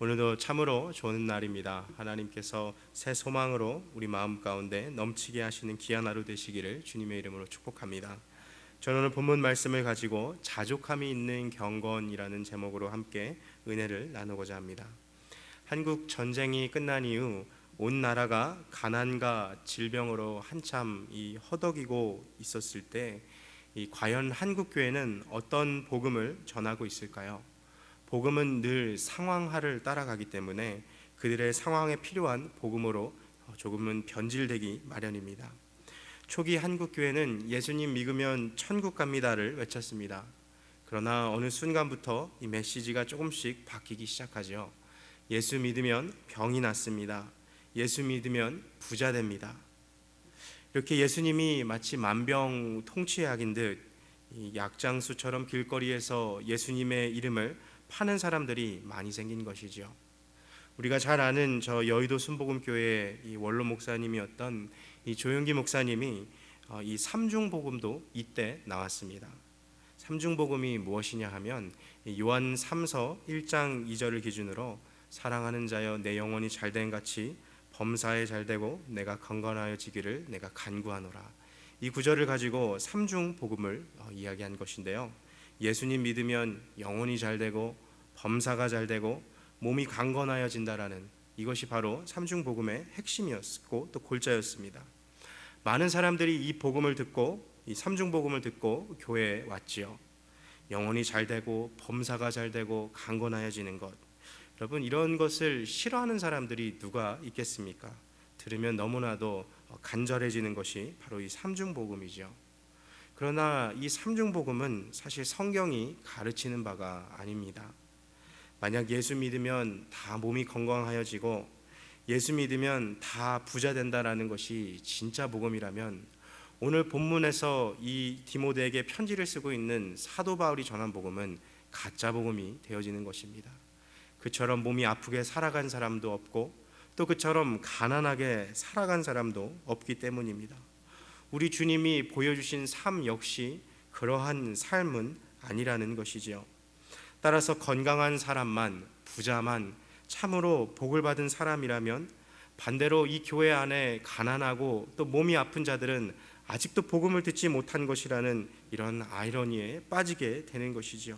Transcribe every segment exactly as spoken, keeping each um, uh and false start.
오늘도 참으로 좋은 날입니다. 하나님께서 새 소망으로 우리 마음 가운데 넘치게 하시는 귀한 하루 되시기를 주님의 이름으로 축복합니다. 저는 오늘 본문 말씀을 가지고 자족함이 있는 경건이라는 제목으로 함께 은혜를 나누고자 합니다. 한국 전쟁이 끝난 이후 온 나라가 가난과 질병으로 한참 이 허덕이고 있었을 때 이 과연 한국 교회는 어떤 복음을 전하고 있을까요? 복음은 늘 상황하를 따라가기 때문에 그들의 상황에 필요한 복음으로 조금은 변질되기 마련입니다. 초기 한국 교회는 예수님 믿으면 천국 갑니다를 외쳤습니다. 그러나 어느 순간부터 이 메시지가 조금씩 바뀌기 시작하죠. 예수 믿으면 병이 낫습니다. 예수 믿으면 부자 됩니다. 이렇게 예수님이 마치 만병통치약인 듯 약장수처럼 길거리에서 예수님의 이름을 파는 사람들이 많이 생긴 것이죠. 우리가 잘 아는 저 여의도 순복음교회의 이 원로 목사님이었던 이 조용기 목사님이 이 삼중복음도 이때 나왔습니다. 삼중복음이 무엇이냐 하면 요한 삼서 일 장 이 절을 기준으로 사랑하는 자여 내 영혼이 잘된 같이 범사에 잘되고 내가 건강하여지기를 내가 간구하노라. 이 구절을 가지고 삼중복음을 이야기한 것인데요. 예수님 믿으면 영혼이 잘되고 범사가 잘되고 몸이 강건하여진다라는 이것이 바로 삼중복음의 핵심이었고 또 골자였습니다. 많은 사람들이 이 복음을 듣고 이 삼중복음을 듣고 교회에 왔지요. 영혼이 잘되고 범사가 잘되고 강건하여지는 것, 여러분 이런 것을 싫어하는 사람들이 누가 있겠습니까? 들으면 너무나도 간절해지는 것이 바로 이 삼중복음이죠. 그러나 이 삼중복음은 사실 성경이 가르치는 바가 아닙니다. 만약 예수 믿으면 다 몸이 건강하여지고 예수 믿으면 다 부자 된다라는 것이 진짜 복음이라면 오늘 본문에서 이 디모데에게 편지를 쓰고 있는 사도 바울이 전한 복음은 가짜 복음이 되어지는 것입니다. 그처럼 몸이 아프게 살아간 사람도 없고 또 그처럼 가난하게 살아간 사람도 없기 때문입니다. 우리 주님이 보여주신 삶 역시 그러한 삶은 아니라는 것이지요. 따라서 건강한 사람만, 부자만 참으로 복을 받은 사람이라면 반대로 이 교회 안에 가난하고 또 몸이 아픈 자들은 아직도 복음을 듣지 못한 것이라는 이런 아이러니에 빠지게 되는 것이지요.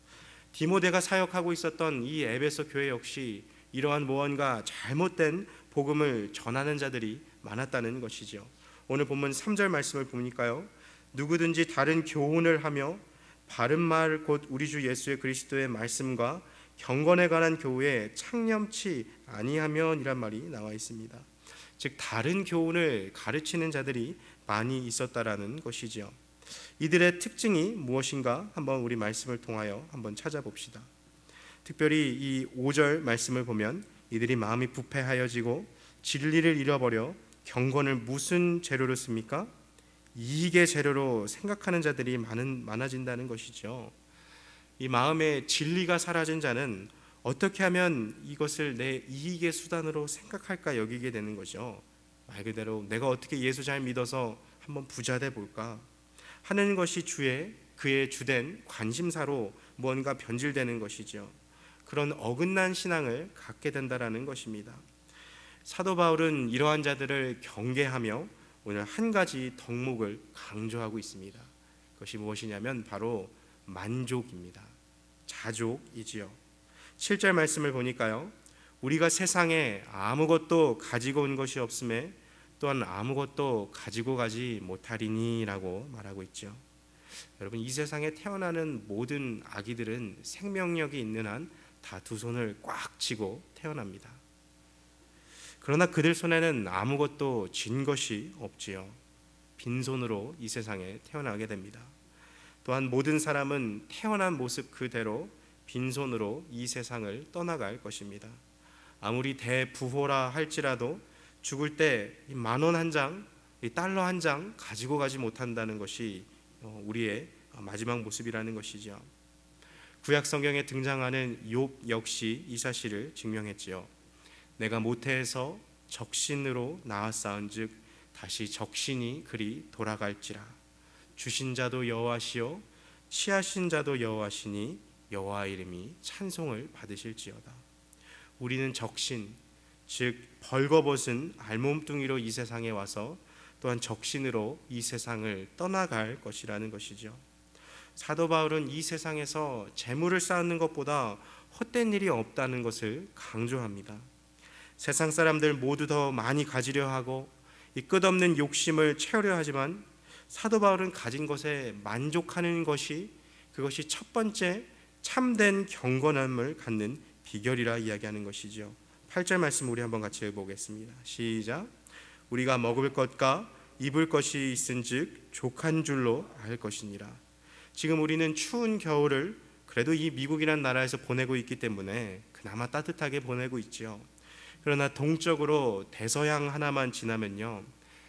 디모데가 사역하고 있었던 이 에베소 교회 역시 이러한 무언가 잘못된 복음을 전하는 자들이 많았다는 것이죠. 오늘 본문 삼 절 말씀을 보니까요, 누구든지 다른 교훈을 하며 바른 말 곧 우리 주 예수의 그리스도의 말씀과 경건에 관한 교훈에 창념치 아니하면 이란 말이 나와 있습니다. 즉 다른 교훈을 가르치는 자들이 많이 있었다라는 것이지요. 이들의 특징이 무엇인가 한번 우리 말씀을 통하여 한번 찾아봅시다. 특별히 이 오 절 말씀을 보면 이들이 마음이 부패하여지고 진리를 잃어버려 경건을 무슨 재료로 씁니까? 이익의 재료로 생각하는 자들이 많은, 많아진다는 것이죠. 이 마음의 진리가 사라진 자는 어떻게 하면 이것을 내 이익의 수단으로 생각할까 여기게 되는 거죠. 말 그대로 내가 어떻게 예수 잘 믿어서 한번 부자 돼 볼까 하는 것이 주의 그의 주된 관심사로 무언가 변질되는 것이죠. 그런 어긋난 신앙을 갖게 된다라는 것입니다. 사도 바울은 이러한 자들을 경계하며 오늘 한 가지 덕목을 강조하고 있습니다. 그것이 무엇이냐면 바로 만족입니다. 자족이지요. 칠 절 말씀을 보니까요, 우리가 세상에 아무것도 가지고 온 것이 없음에 또한 아무것도 가지고 가지 못하리니 라고 말하고 있죠. 여러분 이 세상에 태어나는 모든 아기들은 생명력이 있는 한 다 두 손을 꽉 쥐고 태어납니다. 그러나 그들 손에는 아무것도 쥔 것이 없지요. 빈손으로 이 세상에 태어나게 됩니다. 또한 모든 사람은 태어난 모습 그대로 빈손으로 이 세상을 떠나갈 것입니다. 아무리 대부호라 할지라도 죽을 때 만 원 한 장, 달러 한 장 가지고 가지 못한다는 것이 우리의 마지막 모습이라는 것이죠. 구약 성경에 등장하는 욥 역시 이 사실을 증명했지요. 내가 모태에서 적신으로 낳았사온즉 다시 적신이 그리 돌아갈지라. 주신 자도 여호와시요 취하신 자도 여호와시니 여호와 이름이 찬송을 받으실지어다. 우리는 적신, 즉 벌거벗은 알몸뚱이로 이 세상에 와서 또한 적신으로 이 세상을 떠나갈 것이라는 것이죠. 사도 바울은 이 세상에서 재물을 쌓는 것보다 헛된 일이 없다는 것을 강조합니다. 세상 사람들 모두 더 많이 가지려 하고 이 끝없는 욕심을 채우려 하지만 사도 바울은 가진 것에 만족하는 것이 그것이 첫 번째 참된 경건함을 갖는 비결이라 이야기하는 것이죠. 팔 절 말씀 우리 한번 같이 읽어보겠습니다. 시작. 우리가 먹을 것과 입을 것이 있은즉 족한 줄로 알 것이니라. 지금 우리는 추운 겨울을 그래도 이 미국이라는 나라에서 보내고 있기 때문에 그나마 따뜻하게 보내고 있죠. 그러나 동쪽으로 대서양 하나만 지나면요,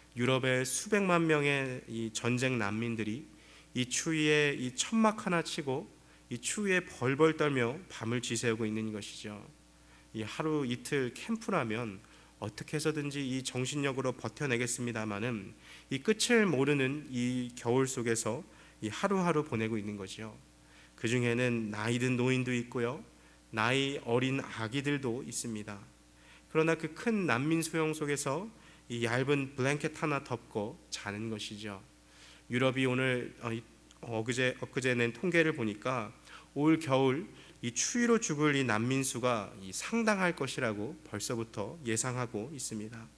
유럽의 수백만 명의 이 전쟁 난민들이 이 추위에 이 천막 하나 치고 이 추위에 벌벌 떨며 밤을 지새우고 있는 것이죠. 이 하루 이틀 캠프라면 어떻게 해서든지 이 정신력으로 버텨내겠습니다마는 이 끝을 모르는 이 겨울 속에서 이 하루하루 보내고 있는 거죠. 그 중에는 나이 든 노인도 있고요, 나이 어린 아기들도 있습니다. 그러나 그 큰 난민 수용 속에서 이 얇은 블랭켓 하나 덮고 자는 것이죠. 유럽이 오늘 엊그제 엊그제 낸 통계를 보니까 올 겨울 이 추위로 죽을 이 난민 수가 이 상당할 것이라고 벌써부터 예상하고 있습니다.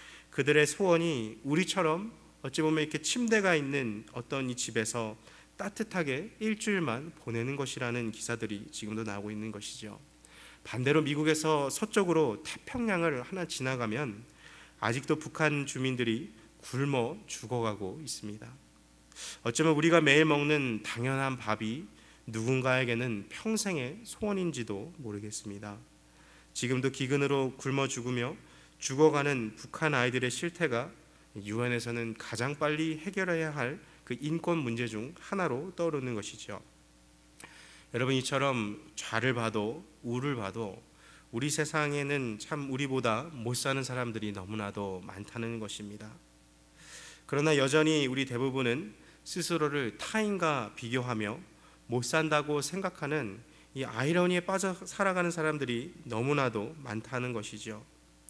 그들의 소원이 우리처럼 어찌 보면 이렇게 침대가 있는 어떤 이 집에서 따뜻하게 일주일만 보내는 것이라는 기사들이 지금도 나오고 있는 것이죠. 반대로 미국에서 서쪽으로 태평양을 하나 지나가면 아직도 북한 주민들이 굶어 죽어가고 있습니다. 어쩌면 우리가 매일 먹는 당연한 밥이 누군가에게는 평생의 소원인지도 모르겠습니다. 지금도 기근으로 굶어 죽으며 죽어가는 북한 아이들의 실태가 유엔에서는 가장 빨리 해결해야 할 그 인권 문제 중 하나로 떠오르는 것이죠. 여러분, 이처럼 좌를 봐도 우를 봐도 우리 세상에는 참 우리보다 못 사는 사람들이 너무나도 많다는 것입니다. 그러나 여전히 우리 대부분은 스스로를 타인과 비교하며 못 산다고 생각하는 이 아이러니에 빠져 살아가는 사람들이 너무나도 많다는 것이죠.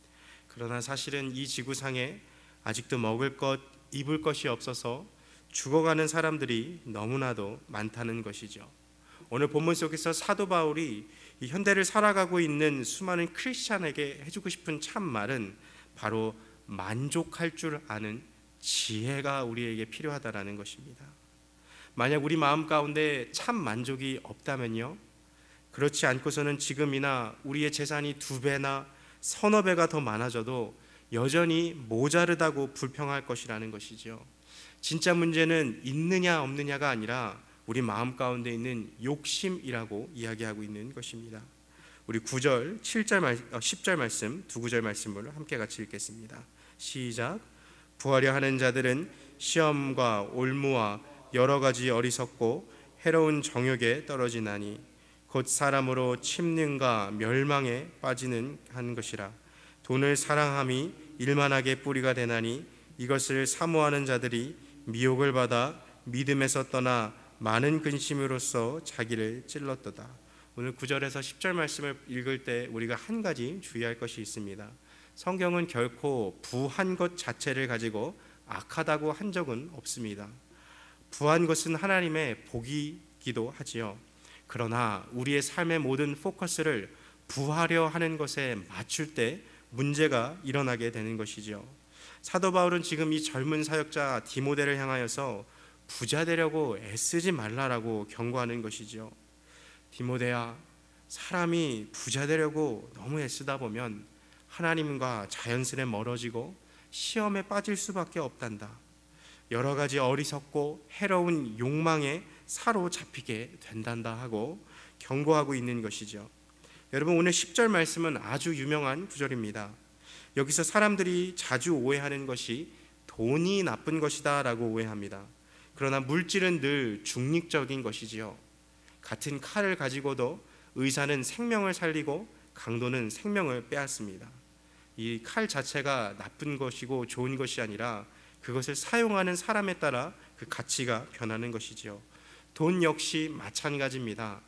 그러나 사실은 이 지구상에 아직도 먹을 것, 입을 것이 없어서 죽어가는 사람들이 너무나도 많다는 것이죠. 오늘 본문 속에서 사도 바울이 이 현대를 살아가고 있는 수많은 크리스찬에게 해주고 싶은 참말은 바로 만족할 줄 아는 지혜가 우리에게 필요하다라는 것입니다. 만약 우리 마음 가운데 참 만족이 없다면요, 그렇지 않고서는 지금이나 우리의 재산이 두 배나 서너 배가 더 많아져도 여전히 모자르다고 불평할 것이라는 것이죠. 진짜 문제는 있느냐 없느냐가 아니라 우리 마음 가운데 있는 욕심이라고 이야기하고 있는 것입니다. 우리 구 절, 칠 절, 십 절 말씀, 두 구절 말씀을 함께 같이 읽겠습니다. 시작. 부하려 하는 자들은 시험과 올무와 여러 가지 어리석고 해로운 정욕에 떨어지나니 곧 사람으로 침륜과 멸망에 빠지는 한 것이라. 돈을 사랑함이 일만하게 뿌리가 되나니 이것을 사모하는 자들이 미혹을 받아 믿음에서 떠나 많은 근심으로써 자기를 찔렀도다. 오늘 구 절에서 십 절 말씀을 읽을 때 우리가 한 가지 주의할 것이 있습니다. 성경은 결코 부한 것 자체를 가지고 악하다고 한 적은 없습니다. 부한 것은 하나님의 복이기도 하지요. 그러나 우리의 삶의 모든 포커스를 부하려 하는 것에 맞출 때 문제가 일어나게 되는 것이죠. 사도 바울은 지금 이 젊은 사역자 디모데를 향하여서 부자 되려고 애쓰지 말라라고 경고하는 것이죠. 디모데야, 사람이 부자 되려고 너무 애쓰다 보면 하나님과 자연스레 멀어지고 시험에 빠질 수밖에 없단다. 여러 가지 어리석고 해로운 욕망에 사로잡히게 된단다 하고 경고하고 있는 것이죠. 여러분, 오늘 십 절 말씀은 아주 유명한 구절입니다. 여기서 사람들이 자주 오해하는 것이 돈이 나쁜 것이다 라고 오해합니다. 그러나 물질은 늘 중립적인 것이지요. 같은 칼을 가지고도 의사는 생명을 살리고 강도는 생명을 빼앗습니다. 이 칼 자체가 나쁜 것이고 좋은 것이 아니라 그것을 사용하는 사람에 따라 그 가치가 변하는 것이지요. 돈 역시 마찬가지입니다.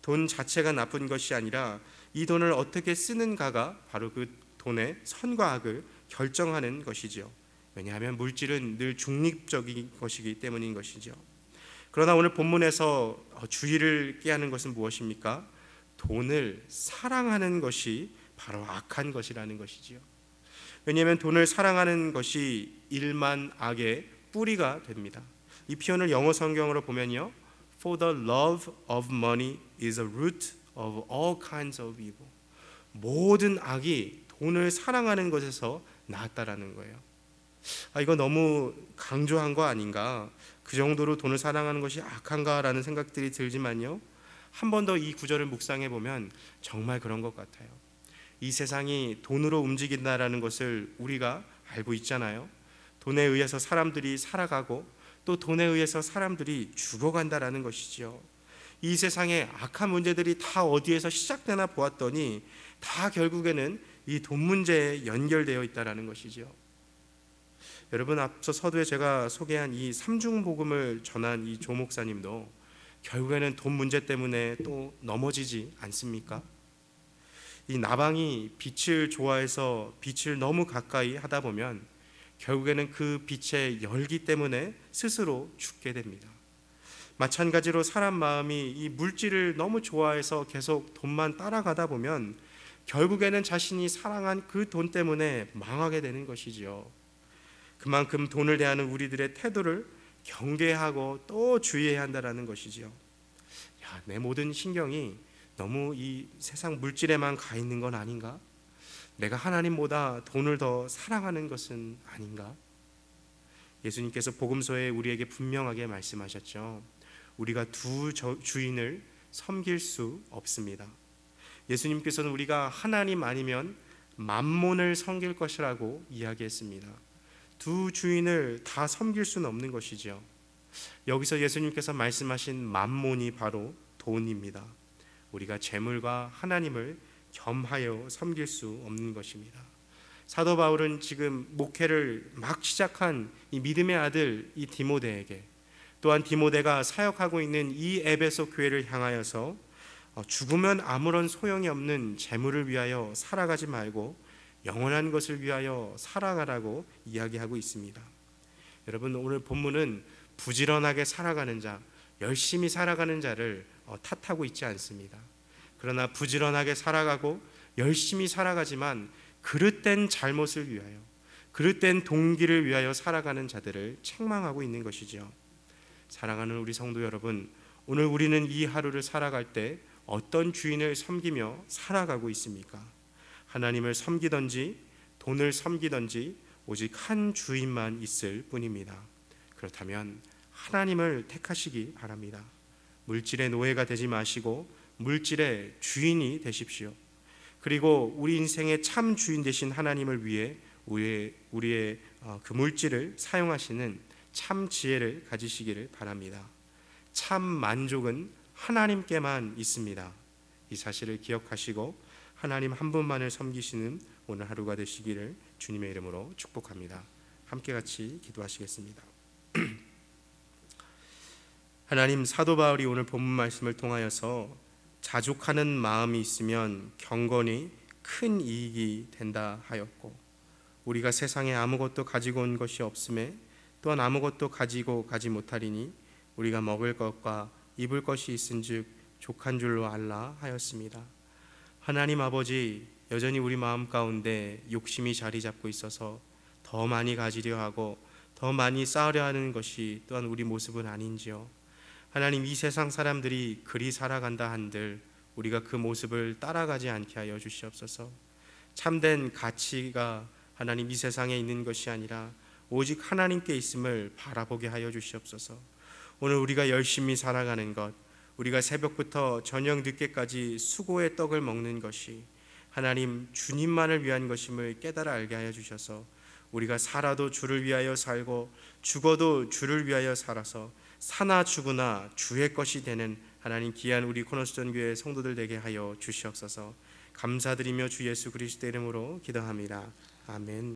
돈 자체가 나쁜 것이 아니라 이 돈을 어떻게 쓰는가가 바로 그 돈의 선과 악을 결정하는 것이지요. 왜냐하면 물질은 늘 중립적인 것이기 때문인 것이죠. 그러나 오늘 본문에서 주의를 깨하는 것은 무엇입니까? 돈을 사랑하는 것이 바로 악한 것이라는 것이지요. 왜냐하면 돈을 사랑하는 것이 일만 악의 뿌리가 됩니다. 이 표현을 영어 성경으로 보면요, For the love of money is a root of all kinds of evil. 모든 악이 돈을 사랑하는 것에서 나왔다라는 거예요. 아, 이거 너무 강조한 거 아닌가? 그 정도로 돈을 사랑하는 것이 악한가라는 생각들이 들지만요, 한 번 더 이 구절을 묵상해 보면 정말 그런 것 같아요. 이 세상이 돈으로 움직인다라는 것을 우리가 알고 있잖아요. 돈에 의해서 사람들이 살아가고 또 돈에 의해서 사람들이 죽어간다라는 것이죠. 이 세상의 악한 문제들이 다 어디에서 시작되나 보았더니 다 결국에는 이 돈 문제에 연결되어 있다라는 것이죠. 여러분, 앞서 서두에 제가 소개한 이 삼중복음을 전한 이 조 목사님도 결국에는 돈 문제 때문에 또 넘어지지 않습니까? 이 나방이 빛을 좋아해서 빛을 너무 가까이 하다 보면 결국에는 그 빛의 열기 때문에 스스로 죽게 됩니다. 마찬가지로 사람 마음이 이 물질을 너무 좋아해서 계속 돈만 따라가다 보면 결국에는 자신이 사랑한 그 돈 때문에 망하게 되는 것이죠. 그만큼 돈을 대하는 우리들의 태도를 경계하고 또 주의해야 한다는 것이죠. 야, 내 모든 신경이 너무 이 세상 물질에만 가 있는 건 아닌가? 내가 하나님보다 돈을 더 사랑하는 것은 아닌가? 예수님께서 복음서에 우리에게 분명하게 말씀하셨죠. 우리가 두 주인을 섬길 수 없습니다. 예수님께서는 우리가 하나님 아니면 맘몬을 섬길 것이라고 이야기했습니다. 두 주인을 다 섬길 수는 없는 것이죠. 여기서 예수님께서 말씀하신 맘몬이 바로 돈입니다. 우리가 재물과 하나님을 겸하여 섬길 수 없는 것입니다. 사도 바울은 지금 목회를 막 시작한 이 믿음의 아들 이 디모데에게, 또한 디모데가 사역하고 있는 이 에베소 교회를 향하여서 죽으면 아무런 소용이 없는 재물을 위하여 살아가지 말고 영원한 것을 위하여 살아가라고 이야기하고 있습니다. 여러분, 오늘 본문은 부지런하게 살아가는 자, 열심히 살아가는 자를 탓하고 있지 않습니다. 그러나 부지런하게 살아가고 열심히 살아가지만 그릇된 잘못을 위하여, 그릇된 동기를 위하여 살아가는 자들을 책망하고 있는 것이죠. 사랑하는 우리 성도 여러분, 오늘 우리는 이 하루를 살아갈 때 어떤 주인을 섬기며 살아가고 있습니까? 하나님을 섬기든지 돈을 섬기든지 오직 한 주인만 있을 뿐입니다. 그렇다면 하나님을 택하시기 바랍니다. 물질의 노예가 되지 마시고 물질의 주인이 되십시오. 그리고 우리 인생의 참 주인 되신 하나님을 위해 우리의, 우리의 그 물질을 사용하시는 참 지혜를 가지시기를 바랍니다. 참 만족은 하나님께만 있습니다. 이 사실을 기억하시고 하나님 한 분만을 섬기시는 오늘 하루가 되시기를 주님의 이름으로 축복합니다. 함께 같이 기도하시겠습니다. 하나님, 사도 바울이 오늘 본문 말씀을 통하여서 자족하는 마음이 있으면 경건이 큰 이익이 된다 하였고, 우리가 세상에 아무것도 가지고 온 것이 없음에 또한 아무것도 가지고 가지 못하리니 우리가 먹을 것과 입을 것이 있은즉 족한 줄로 알라 하였습니다. 하나님 아버지, 여전히 우리 마음 가운데 욕심이 자리 잡고 있어서 더 많이 가지려 하고 더 많이 쌓으려 하는 것이 또한 우리 모습은 아닌지요. 하나님, 이 세상 사람들이 그리 살아간다 한들 우리가 그 모습을 따라가지 않게 하여 주시옵소서. 참된 가치가 하나님 이 세상에 있는 것이 아니라 오직 하나님께 있음을 바라보게 하여 주시옵소서. 오늘 우리가 열심히 살아가는 것, 우리가 새벽부터 저녁 늦게까지 수고의 떡을 먹는 것이 하나님 주님만을 위한 것임을 깨달아 알게 하여 주셔서 우리가 살아도 주를 위하여 살고 죽어도 주를 위하여 살아서 사나 죽으나 주의 것이 되는 하나님 귀한 우리 코너스톤 교회 성도들 되게 하여 주시옵소서. 감사드리며 주 예수 그리스도 이름으로 기도합니다. 아멘.